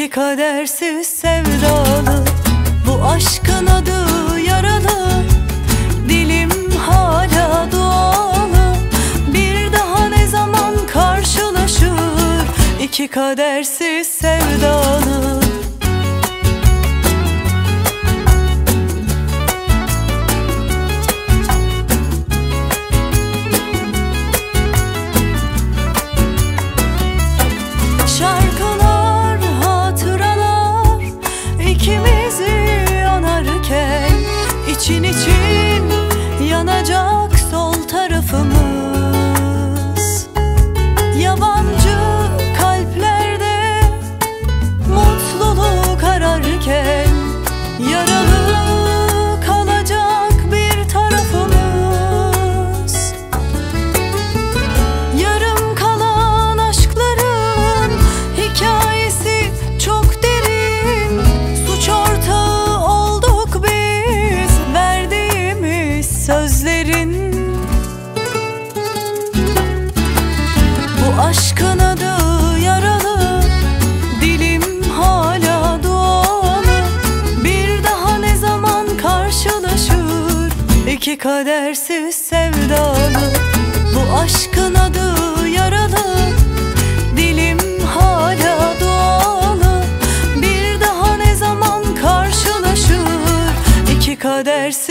İki kadersiz sevdalı, bu aşkın adı yaralı. Dilim hala dualı, bir daha ne zaman karşılaşır iki kadersiz sevdalı. İçin için yanacak sol tarafımız. Yabancı kalplerde mutluluk ararken yaralı kalacak bir tarafımız. Yarım kalan aşkların hikayesi çok derin. Suç ortağı olduk biz verdiğimiz sözlerin. Bu aşkın adı yaralı, dilim hala dualı. Bir daha ne zaman karşılaşır iki kadersiz sevdalı. Bu aşkın adı yaralı, dilim hala dualı. Bir daha ne zaman karşılaşır iki kadersiz